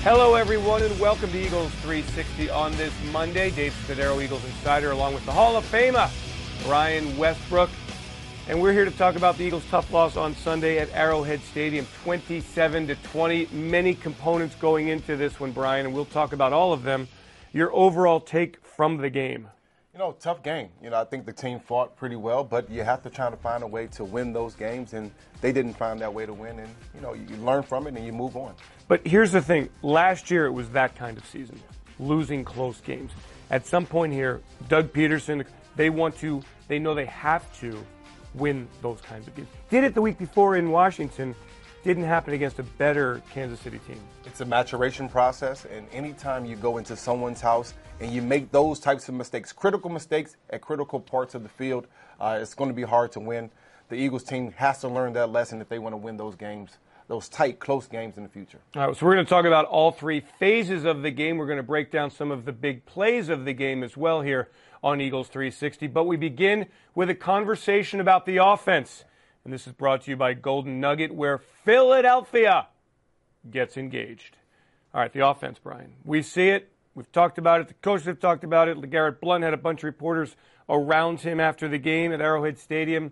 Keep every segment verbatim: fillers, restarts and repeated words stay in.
Hello, everyone, and welcome to Eagles three sixty on this Monday. Dave Spadaro, Eagles Insider, along with the Hall of Famer, Brian Westbrook. And we're here to talk about the Eagles' tough loss on Sunday at Arrowhead Stadium, twenty-seven to twenty. Many components going into this one, Brian, and we'll talk about all of them. Your overall take from the game? You know, tough game. You know, I think the team fought pretty well, but you have to try to find a way to win those games, and they didn't find that way to win. And, you know, you learn from it and you move on. But here's the thing. Last year it was that kind of season, losing close games. At some point here, Doug Peterson, they want to, they know they have to win those kinds of games. Did it the week before in Washington. Didn't happen against a better Kansas City team. It's a maturation process, and anytime you go into someone's house and you make those types of mistakes, critical mistakes at critical parts of the field, uh, it's going to be hard to win. The Eagles team has to learn that lesson if they want to win those games, those tight, close games in the future. All right, so we're going to talk about all three phases of the game. We're going to break down some of the big plays of the game as well here on Eagles three sixty. But we begin with a conversation about the offense. And this is brought to you by Golden Nugget, where Philadelphia gets engaged. All right, the offense, Brian. We see it. We've talked about it. The coaches have talked about it. LeGarrette Blount had a bunch of reporters around him after the game at Arrowhead Stadium.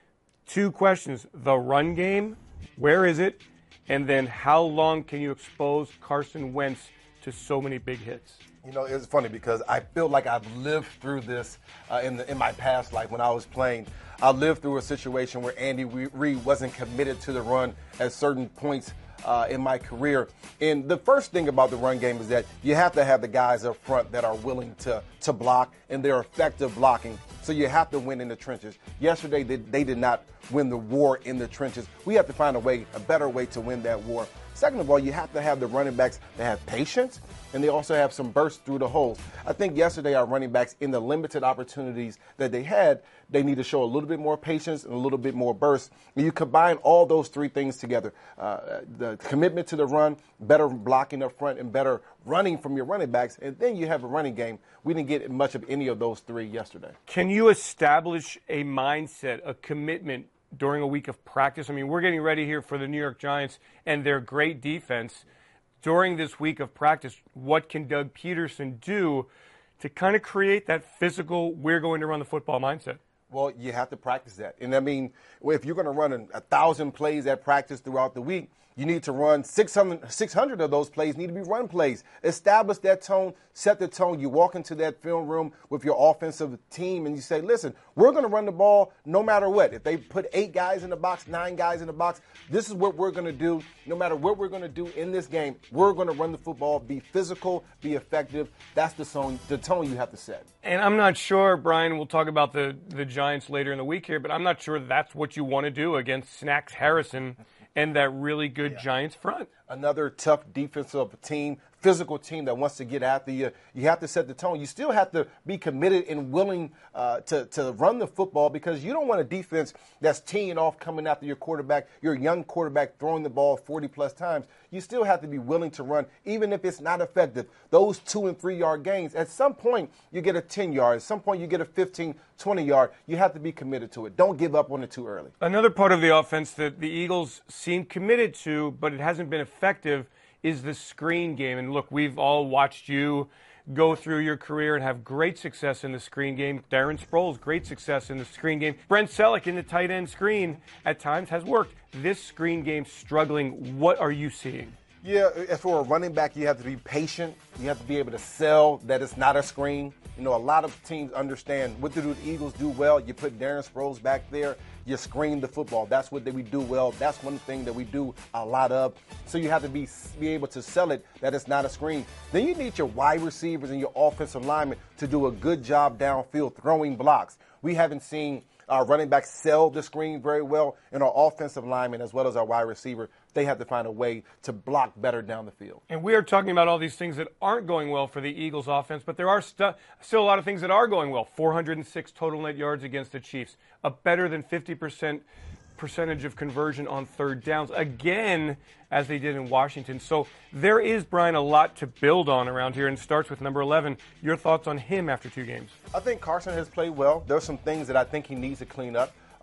Two questions. The run game, where is it? And then how long can you expose Carson Wentz to so many big hits? You know, it's funny because I feel like I've lived through this uh, in the, in my past life when I was playing. I lived through a situation where Andy Reid wasn't committed to the run at certain points uh, in my career. And the first thing about the run game is that you have to have the guys up front that are willing to, to block, and they're effective blocking. So you have to win in the trenches. Yesterday, they, they did not win the war in the trenches. We have to find a way, a better way to win that war. Second of all, you have to have the running backs that have patience, and they also have some burst through the holes. I think yesterday our running backs, in the limited opportunities that they had, they need to show a little bit more patience and a little bit more burst. And you combine all those three things together, uh, the commitment to the run, better blocking up front, and better running from your running backs, and then you have a running game. We didn't get much of any of those three yesterday. Can you establish a mindset, a commitment during a week of practice? I mean, we're getting ready here for the New York Giants and their great defense. During this week of practice, what can Doug Peterson do to kind of create that physical, we're going to run the football mindset? Well, you have to practice that. And I mean, if you're going to run a thousand plays at practice throughout the week, you need to run six hundred, six hundred of those plays need to be run plays. Establish that tone, set the tone. You walk into that film room with your offensive team and you say, listen, we're going to run the ball no matter what. If they put eight guys in the box, nine guys in the box, this is what we're going to do. No matter what we're going to do in this game, we're going to run the football, be physical, be effective. That's the tone, the tone you have to set. And I'm not sure, Brian, we'll talk about the, the Giants later in the week here, but I'm not sure that's what you want to do against Snacks Harrison and that really good yeah. Giants front. Another tough defensive team, physical team that wants to get after you. You have to set the tone. You still have to be committed and willing uh, to, to run the football, because you don't want a defense that's teeing off, coming after your quarterback, your young quarterback throwing the ball forty-plus times. You still have to be willing to run, even if it's not effective. Those two- and three-yard gains, at some point you get a ten-yard. At some point you get a fifteen, twenty-yard. You have to be committed to it. Don't give up on it too early. Another part of the offense that the Eagles seem committed to, but it hasn't been effective, is the screen game. And look, we've all watched you go through your career and have great success in the screen game. Darren Sproles, great success in the screen game. Brent Selleck in the tight end screen at times has worked. This screen game struggling. What are you seeing? Yeah, as for a running back, you have to be patient. You have to be able to sell that it's not a screen. You know, a lot of teams understand what do the Eagles do well. You put Darren Sproles back there, you screen the football. That's what we do well. That's one thing that we do a lot of. So you have to be be able to sell it that it's not a screen. Then you need your wide receivers and your offensive linemen to do a good job downfield throwing blocks. We haven't seen our running backs sell the screen very well, and our offensive linemen as well as our wide receiver, they have to find a way to block better down the field. And we are talking about all these things that aren't going well for the Eagles offense, but there are stu- still a lot of things that are going well. four hundred six total net yards against the Chiefs, a better than fifty percent percentage of conversion on third downs, again, as they did in Washington. So there is, Brian, a lot to build on around here, and starts with number eleven. Your thoughts on him after two games? I think Carson has played well. There's some things that I think he needs to clean up.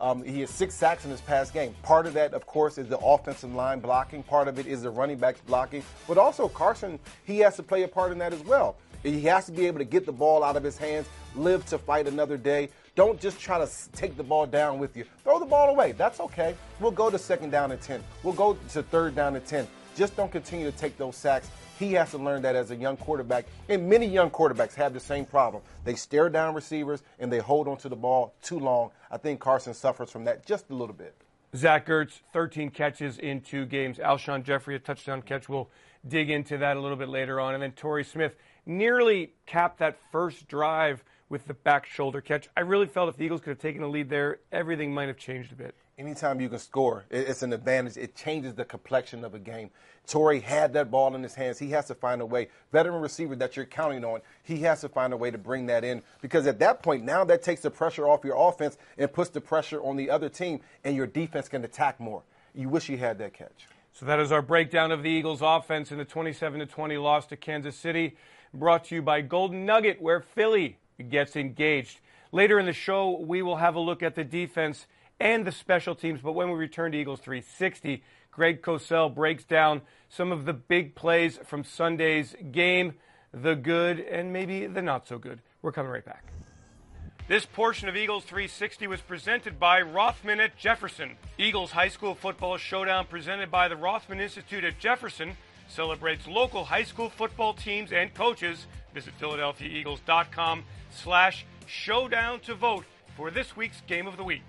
Um, he has six sacks in his past game. Part of that, of course, is the offensive line blocking. Part of it is the running backs blocking. But also, Carson, he has to play a part in that as well. He has to be able to get the ball out of his hands, live to fight another day. Don't just try to take the ball down with you. Throw the ball away. That's okay. We'll go to second down and ten. We'll go to third down and ten. Just don't continue to take those sacks. He has to learn that as a young quarterback. And many young quarterbacks have the same problem. They stare down receivers and they hold onto the ball too long. I think Carson suffers from that just a little bit. Zach Ertz, thirteen catches in two games. Alshon Jeffrey, a touchdown catch. We'll dig into that a little bit later on. And then Torrey Smith nearly capped that first drive with the back shoulder catch. I really felt if the Eagles could have taken a lead there, everything might have changed a bit. Anytime you can score, it's an advantage. It changes the complexion of a game. Torrey had that ball in his hands. He has to find a way. Veteran receiver that you're counting on, he has to find a way to bring that in. Because at that point, now that takes the pressure off your offense and puts the pressure on the other team, and your defense can attack more. You wish you had that catch. So that is our breakdown of the Eagles' offense in the twenty-seven to twenty loss to Kansas City, brought to you by Golden Nugget, where Philly gets engaged. Later in the show, we will have a look at the defense and the special teams. But when we return to Eagles three sixty, Greg Cosell breaks down some of the big plays from Sunday's game, the good and maybe the not so good. We're coming right back. This portion of Eagles three sixty was presented by Rothman at Jefferson. Eagles High School Football Showdown presented by the Rothman Institute at Jefferson celebrates local high school football teams and coaches. Visit Philadelphia Eagles dot com slash showdown to vote for this week's Game of the Week.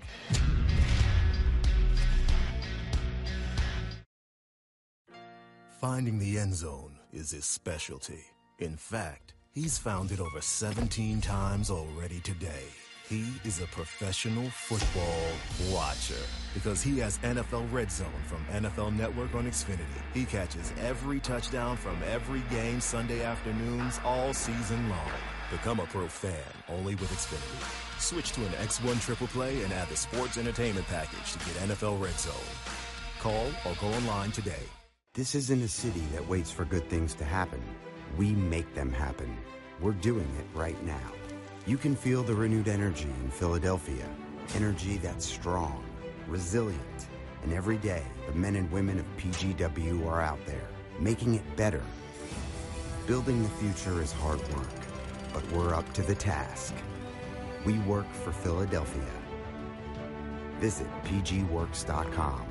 Finding the end zone is his specialty. In fact, he's found it over seventeen times already today. He is a professional football watcher because he has N F L Red Zone from N F L Network on Xfinity. He catches every touchdown from every game Sunday afternoons all season long. Become a pro fan only with Xfinity. Switch to an X one Triple Play and add the sports entertainment package to get N F L Red Zone. Call or go online today. This isn't a city that waits for good things to happen. We make them happen. We're doing it right now. You can feel the renewed energy in Philadelphia. Energy that's strong, resilient, and every day the men and women of P G W are out there, making it better. Building the future is hard work, but we're up to the task. We work for Philadelphia. Visit P G works dot com.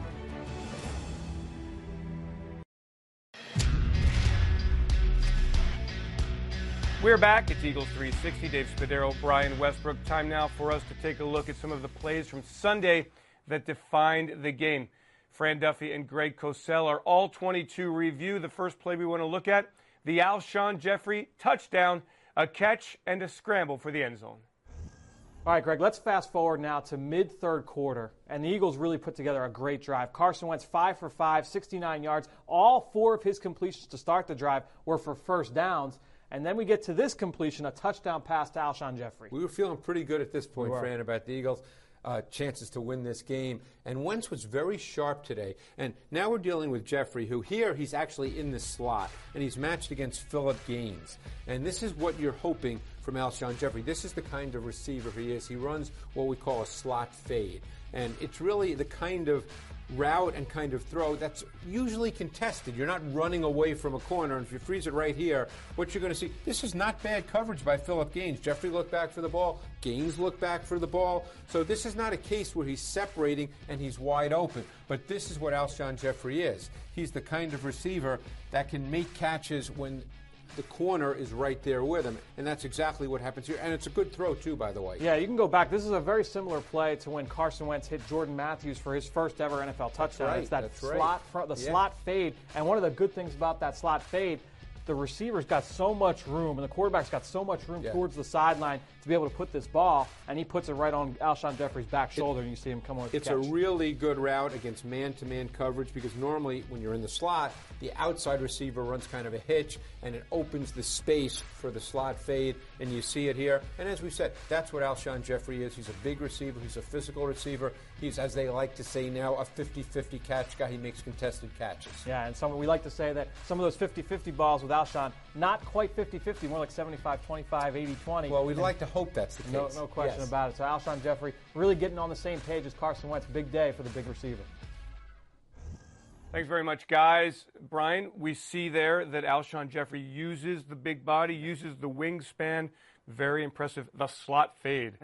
We're back. It's Eagles three sixty. Dave Spadaro, Brian Westbrook. Time now for us to take a look at some of the plays from Sunday that defined the game. Fran Duffy and Greg Cosell are all twenty-two review. The first play we want to look at, the Alshon Jeffrey touchdown, a catch and a scramble for the end zone. All right, Greg, let's fast forward now to mid-third quarter, and the Eagles really put together a great drive. Carson Wentz five for five, sixty-nine yards. All four of his completions to start the drive were for first downs. And then we get to this completion, a touchdown pass to Alshon Jeffrey. We were feeling pretty good at this point, Fran, about the Eagles' uh, chances to win this game. And Wentz was very sharp today. And now we're dealing with Jeffrey, who here he's actually in the slot, and he's matched against Phillip Gaines. And this is what you're hoping from Alshon Jeffrey. This is the kind of receiver he is. He runs what we call a slot fade. And it's really the kind of route and kind of throw that's usually contested. You're not running away from a corner, and if you freeze it right here, what you're going to see, this is not bad coverage by Phillip Gaines. Jeffrey looked back for the ball. Gaines looked back for the ball. So this is not a case where he's separating and he's wide open. But this is what Alshon Jeffrey is. He's the kind of receiver that can make catches when the corner is right there with him, and that's exactly what happens here. And it's a good throw, too, by the way. Yeah, you can go back. This is a very similar play to when Carson Wentz hit Jordan Matthews for his first ever N F L touchdown. Right, it's that that's slot, right. the yeah. slot fade. And one of the good things about that slot fade, the receiver's got so much room, and the quarterback's got so much room yeah. towards the sideline to be able to put this ball, and he puts it right on Alshon Jeffrey's back shoulder, it, and you see him come on with the It's catch. a really good route against man-to-man coverage because normally when you're in the slot, the outside receiver runs kind of a hitch, and it opens the space for the slot fade, and you see it here. And as we said, that's what Alshon Jeffrey is. He's a big receiver. He's a physical receiver. He's, as they like to say now, a fifty-fifty catch guy. He makes contested catches. Yeah, and some, we like to say that some of those fifty-fifty balls with Alshon. Not quite fifty fifty, more like seventy-five twenty-five, eighty twenty. Well, we'd like to hope that's the case. No, no question yes. about it. So Alshon Jeffrey really getting on the same page as Carson Wentz. Big day for the big receiver. Thanks very much, guys. Brian, we see there that Alshon Jeffrey uses the big body, uses the wingspan. Very impressive. The slot fade.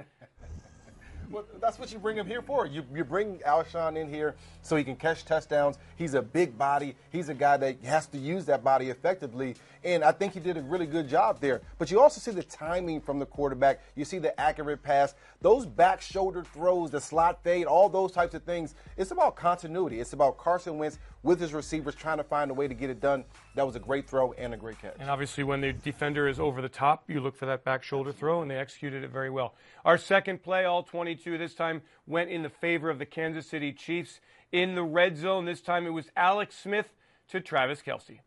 Well, that's what you bring him here for. You, you bring Alshon in here so he can catch touchdowns. He's a big body. He's a guy that has to use that body effectively, and I think he did a really good job there. But you also see the timing from the quarterback. You see the accurate pass. Those back shoulder throws, the slot fade, all those types of things. It's about continuity. It's about Carson Wentz with his receivers trying to find a way to get it done. That was a great throw and a great catch. And obviously when the defender is over the top, you look for that back shoulder throw, and they executed it very well. Our second play, all twenty-two, this time went in the favor of the Kansas City Chiefs. In the red zone, this time it was Alex Smith to Travis Kelce.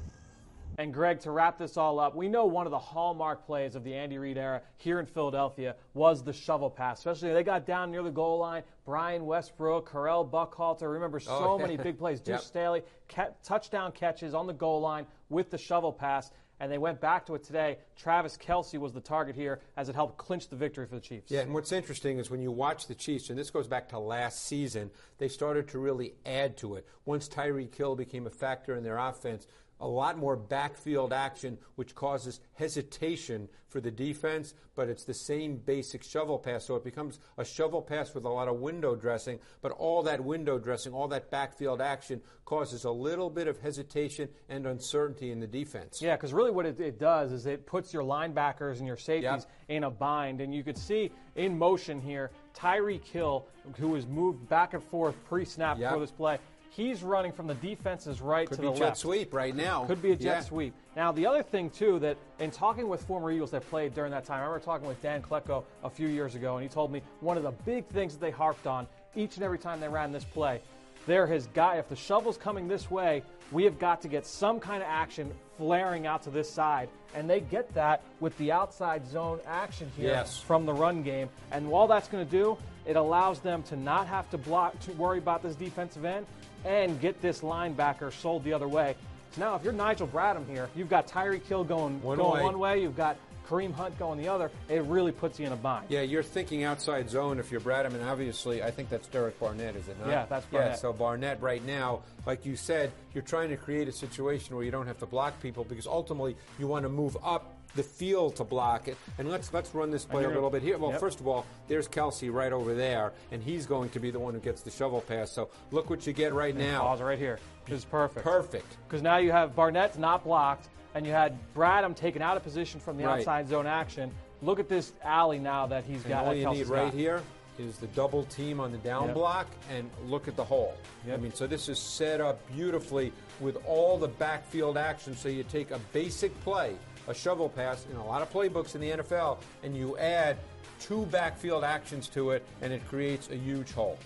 And Greg, to wrap this all up, we know one of the hallmark plays of the Andy Reid era here in Philadelphia was the shovel pass. Especially they got down near the goal line. Brian Westbrook, Carell Buckhalter. Remember so oh, many big plays. Deuce yep. Staley, ca- touchdown catches on the goal line with the shovel pass. And they went back to it today. Travis Kelce was the target here as it helped clinch the victory for the Chiefs. Yeah, and what's interesting is when you watch the Chiefs, and this goes back to last season, they started to really add to it. Once Tyreek Hill became a factor in their offense, a lot more backfield action, which causes hesitation for the defense, but it's the same basic shovel pass. So it becomes a shovel pass with a lot of window dressing, but all that window dressing, all that backfield action causes a little bit of hesitation and uncertainty in the defense. Yeah, because really what it, it does is it puts your linebackers and your safeties Yep. in a bind. And you could see in motion here, Tyreek Hill, who was moved back and forth pre-snap Yep. before this play, he's running from the defense's right Could to be the jet left. sweep right now. Could be a jet Yeah. sweep. Now, the other thing, too, that in talking with former Eagles that played during that time, I remember talking with Dan Klecko a few years ago, and he told me one of the big things that they harped on each and every time they ran this play, there has got, if the shovel's coming this way, we have got to get some kind of action flaring out to this side. And they get that with the outside zone action here Yes. from the run game. And while that's going to do, it allows them to not have to block, to worry about this defensive end and get this linebacker sold the other way. So now if you're Nigel Bradham here, you've got Tyreek Hill going, One going way. one way, you've got Kareem Hunt going the other. It really puts you in a bind. Yeah, you're thinking outside zone if you're Bradham, and obviously I think that's Derek Barnett, is it not? Yeah, that's Yeah, Barnett. so Barnett right now, like you said, you're trying to create a situation where you don't have to block people because ultimately you want to move up the field to block it. And let's let's run this play a little bit here. Well, Yep. first of all, there's Kelce right over there, and he's going to be the one who gets the shovel pass. So look what you get right now. Pause right here. This is perfect. Perfect. Because now you have Barnett's not blocked, and you had Bradham taken out of position from the Right. outside zone action. Look at this alley now that he's And got. all that you Kelce's need right got. here is the double team on the down Yep. block, and look at the hole. Yep. I mean, so this is set up beautifully with all the backfield action. So you take a basic play, a shovel pass, in a lot of playbooks in the N F L, and you add two backfield actions to it, and it creates a huge hole.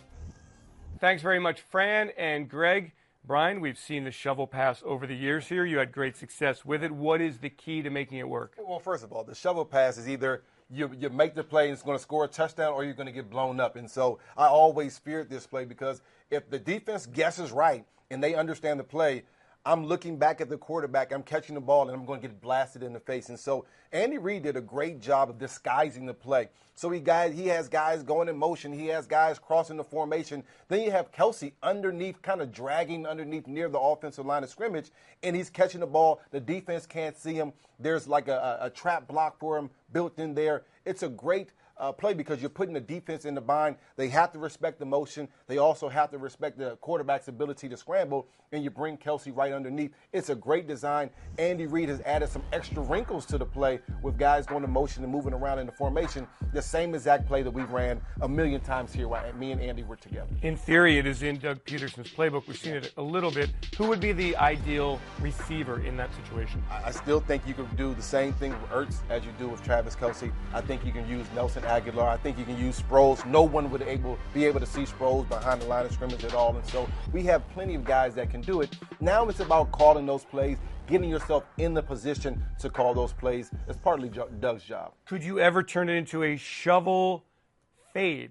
Thanks very much, Fran and Greg. Brian, we've seen the shovel pass over the years here. You had great success with it. What is the key to making it work? Well, first of all, the shovel pass is either you, you make the play and it's going to score a touchdown or you're going to get blown up. And so I always feared this play because if the defense guesses right and they understand the play, I'm looking back at the quarterback, I'm catching the ball, and I'm going to get blasted in the face. And so Andy Reid did a great job of disguising the play. So he guys, he has guys going in motion. He has guys crossing the formation. Then you have Kelce underneath, kind of dragging underneath near the offensive line of scrimmage, and he's catching the ball. The defense can't see him. There's like a, a, a trap block for him built in there. It's a great Uh, play because you're putting the defense in the bind. They have to respect the motion. They also have to respect the quarterback's ability to scramble, and you bring Kelce right underneath. It's a great design. Andy Reid has added some extra wrinkles to the play with guys going to motion and moving around in the formation. The same exact play that we ran a million times here while me and Andy were together. In theory, it is in Doug Peterson's playbook. We've seen it a little bit. Who would be the ideal receiver in that situation? I still think you can do the same thing with Ertz as you do with Travis Kelce. I think you can use Nelson Aguilar. I think you can use Sproles. No one would able be able to see Sproles behind the line of scrimmage at all. And so we have plenty of guys that can do it. Now it's about calling those plays, getting yourself in the position to call those plays. It's partly Doug's job. Could you ever turn it into a shovel fade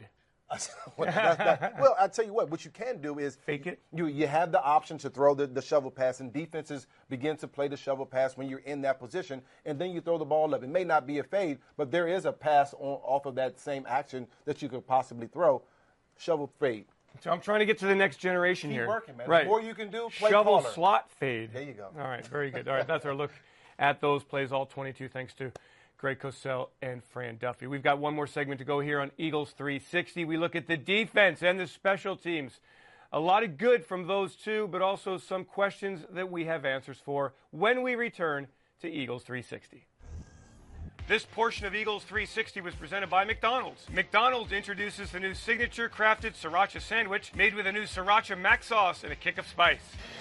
That's not, well, I tell you what. What you can do is fake it. You you have the option to throw the, the shovel pass, and defenses begin to play the shovel pass when you're in that position, and then you throw the ball up. It may not be a fade, but there is a pass on, off of that same action that you could possibly throw. Shovel fade. So I'm trying to get to the next generation Keep here. Keep working, man. Right. The more you can do, play shovel caller. slot fade. There you go. All right, very good. All right, that's our look at those plays, all twenty-two, thanks to Greg Cosell and Fran Duffy. We've got one more segment to go here on Eagles three sixty. We look at the defense and the special teams. A lot of good from those two, but also some questions that we have answers for when we return to Eagles three sixty. This portion of Eagles three sixty was presented by McDonald's. McDonald's introduces the new signature crafted sriracha sandwich made with a new sriracha mac sauce and a kick of spice.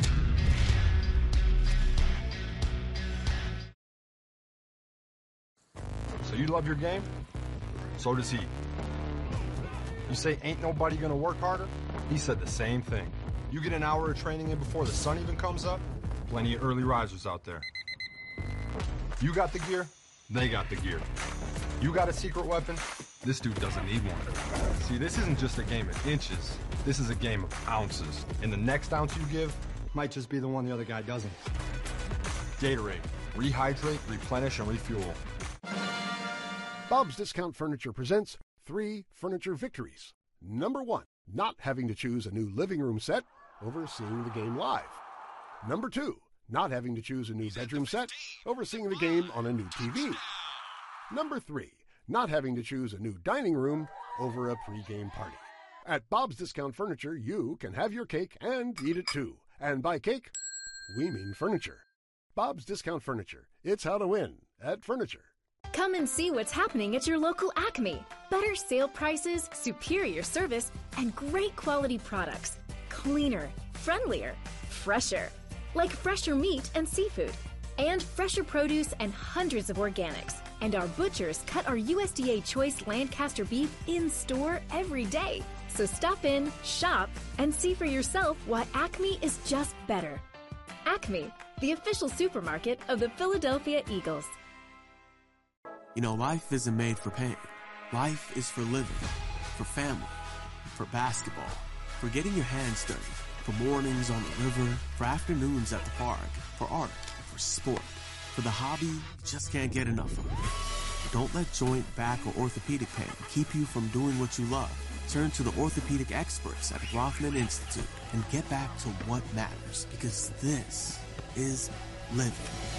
So you love your game? So does he. You say ain't nobody gonna work harder? He said the same thing. You get an hour of training in before the sun even comes up, plenty of early risers out there. You got the gear, they got the gear. You got a secret weapon, this dude doesn't need one. See, this isn't just a game of inches, this is a game of ounces. And the next ounce you give might just be the one the other guy doesn't. Gatorade, rehydrate, replenish, and refuel. Bob's Discount Furniture presents three furniture victories. Number one, not having to choose a new living room set over seeing the game live. Number two, not having to choose a new bedroom set over seeing the game on a new T V. Number three, not having to choose a new dining room over a pre-game party. At Bob's Discount Furniture, you can have your cake and eat it too. And by cake, we mean furniture. Bob's Discount Furniture. It's how to win at furniture. Come and see what's happening at your local Acme. Better sale prices, superior service, and great quality products. Cleaner, friendlier, fresher. Like fresher meat and seafood. And fresher produce and hundreds of organics. And our butchers cut our U S D A choice Lancaster beef in store every day. So stop in, shop, and see for yourself why Acme is just better. Acme, the official supermarket of the Philadelphia Eagles. You know, life isn't made for pain. Life is for living, for family, for basketball, for getting your hands dirty, for mornings on the river, for afternoons at the park, for art, for sport, for the hobby you just can't get enough of. Don't let joint, back, or orthopedic pain keep you from doing what you love. Turn to the orthopedic experts at Rothman Institute and get back to what matters, because this is living.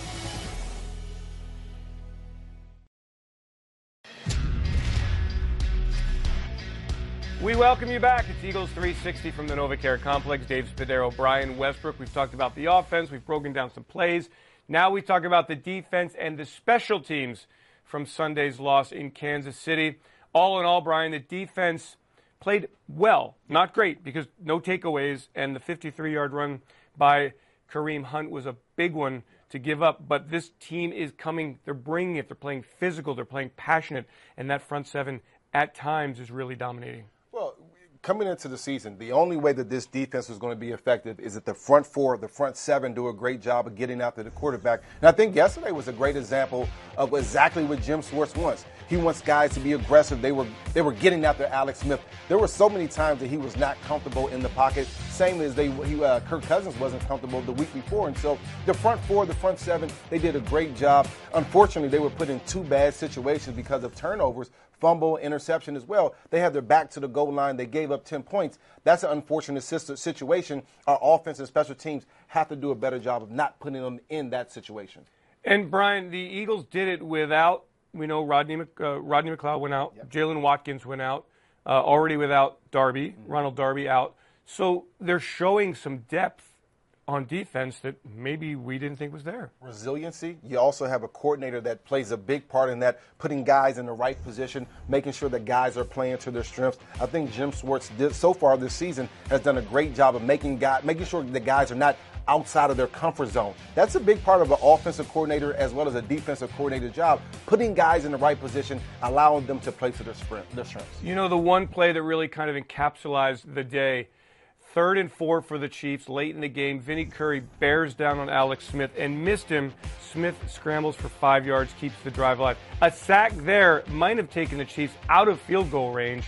We welcome you back. It's Eagles three sixty from the NovaCare Complex. Dave Spadaro, Brian Westbrook. We've talked about the offense. We've broken down some plays. Now we talk about the defense and the special teams from Sunday's loss in Kansas City. All in all, Brian, the defense played well. Not great because no takeaways, and the fifty-three-yard run by Kareem Hunt was a big one to give up. But this team is coming. They're bringing it. They're playing physical. They're playing passionate. And that front seven at times is really dominating. Well, coming into the season, the only way that this defense was going to be effective is that the front four, the front seven do a great job of getting after the quarterback. And I think yesterday was a great example of exactly what Jim Schwartz wants. He wants guys to be aggressive. They were they were getting after Alex Smith. There were so many times that he was not comfortable in the pocket, same as they he, uh, Kirk Cousins wasn't comfortable the week before. And so the front four, the front seven, they did a great job. Unfortunately, they were put in two bad situations because of turnovers. Fumble, interception as well. They had their back to the goal line. They gave up ten points. That's an unfortunate situation. Our offense and special teams have to do a better job of not putting them in that situation. And, Brian, the Eagles did it without, we know Rodney, uh, Rodney McLeod went out. Yep. Jalen Watkins went out. Uh, already without Darby, mm-hmm. Ronald Darby out. So they're showing some depth on defense that maybe we didn't think was there. Resiliency. You also have a coordinator that plays a big part in that, putting guys in the right position, making sure that guys are playing to their strengths. I think Jim Schwartz did, so far this season has done a great job of making guys, making sure the guys are not outside of their comfort zone. That's a big part of an offensive coordinator as well as a defensive coordinator job, putting guys in the right position, allowing them to play to their, sprint, their strengths. You know, the one play that really kind of encapsulated the day, third and four for the Chiefs late in the game. Vinny Curry bears down on Alex Smith and missed him. Smith scrambles for five yards, keeps the drive alive. A sack there might have taken the Chiefs out of field goal range.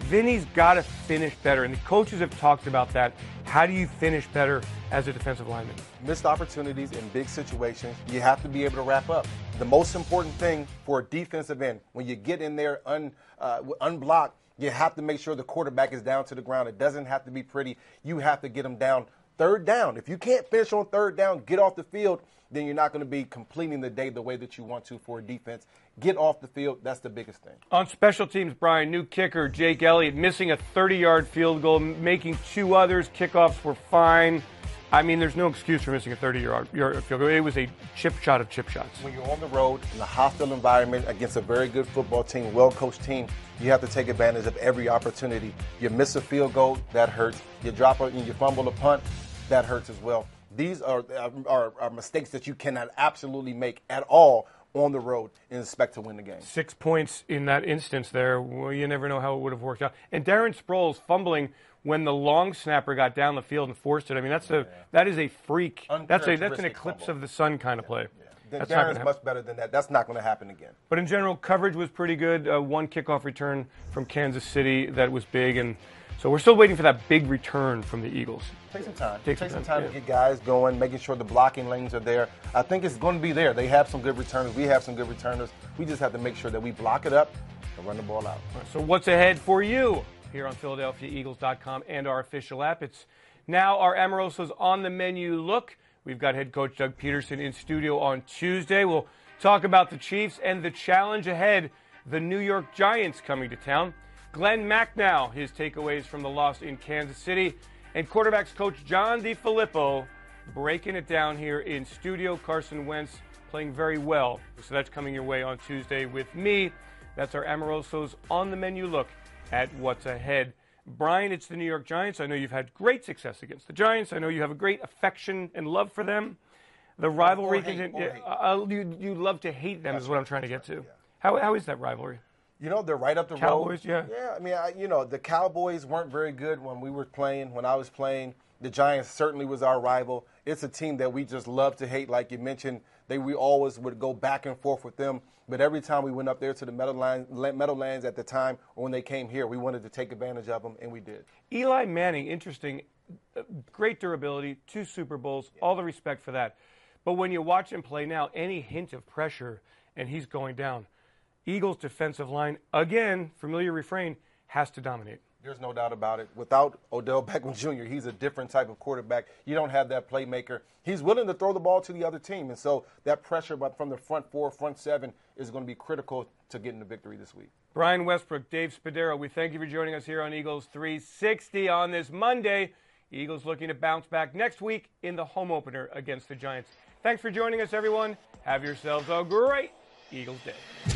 Vinny's got to finish better, and the coaches have talked about that. How do you finish better as a defensive lineman? Missed opportunities in big situations, you have to be able to wrap up. The most important thing for a defensive end, when you get in there un, uh, unblocked, you have to make sure the quarterback is down to the ground. It doesn't have to be pretty. You have to get them down third down. If you can't finish on third down, get off the field, then you're not going to be completing the day the way that you want to for a defense. Get off the field. That's the biggest thing. On special teams, Brian, new kicker Jake Elliott missing a thirty-yard field goal, making two others. Kickoffs were fine. I mean, there's no excuse for missing a thirty-yard field goal. It was a chip shot of chip shots. When you're on the road in a hostile environment against a very good football team, well-coached team, you have to take advantage of every opportunity. You miss a field goal, that hurts. You drop a, you fumble a punt, that hurts as well. These are, are, are mistakes that you cannot absolutely make at all on the road and expect to win the game. Six points in that instance there. Well, you never know how it would have worked out. And Darren Sproles fumbling when the long snapper got down the field and forced it. I mean, that's a yeah. that is a freak. That's a that's an eclipse fumble. of the sun kind of play. Yeah. Yeah. That's Darren's much better than that. That's not going to happen again. But in general, coverage was pretty good. Uh, one kickoff return from Kansas City that was big, and so we're still waiting for that big return from the Eagles. Take some time. Take, Take some some time, time to get guys going, making sure the blocking lanes are there. I think it's going to be there. They have some good returners. We have some good returners. We just have to make sure that we block it up and run the ball out. Right, so what's ahead for you here on Philadelphia Eagles dot com and our official app? It's now our Amoroso's on the menu look. We've got head coach Doug Peterson in studio on Tuesday. We'll talk about the Chiefs and the challenge ahead, the New York Giants coming to town. Glenn Macnow, his takeaways from the loss in Kansas City, and quarterbacks coach John DeFilippo breaking it down here in studio. Carson Wentz playing very well. So that's coming your way on Tuesday with me. That's our Amoroso's on the menu look at what's ahead. Brian, it's the New York Giants. I know you've had great success against the Giants. I know you have a great affection and love for them. The rivalry, or hate, can, or hate. Uh, you, you love to hate them. That's is what right. I'm trying to get to. Yeah. How how is that rivalry? You know, they're right up the Cowboys, road. Cowboys, yeah. Yeah, I mean, I, you know, the Cowboys weren't very good when we were playing, when I was playing. The Giants certainly was our rival. It's a team that we just love to hate, like you mentioned. They we always would go back and forth with them. But every time we went up there to the Meadowlands, Meadowlands at the time, or when they came here, we wanted to take advantage of them, and we did. Eli Manning, interesting, great durability, two Super Bowls, yeah. all the respect for that. But when you watch him play now, any hint of pressure, and he's going down. Eagles' defensive line, again, familiar refrain, has to dominate. There's no doubt about it. Without Odell Beckham Junior, he's a different type of quarterback. You don't have that playmaker. He's willing to throw the ball to the other team, and so that pressure from the front four, front seven is going to be critical to getting the victory this week. Brian Westbrook, Dave Spadaro, we thank you for joining us here on Eagles three sixty on this Monday. Eagles looking to bounce back next week in the home opener against the Giants. Thanks for joining us, everyone. Have yourselves a great Eagles day.